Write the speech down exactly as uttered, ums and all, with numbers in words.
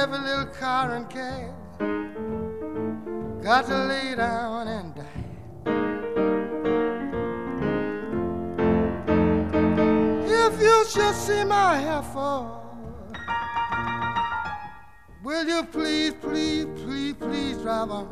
every little car and cab got to lay down and die. If you should see my heifer, will you please, please, please, please drive her home?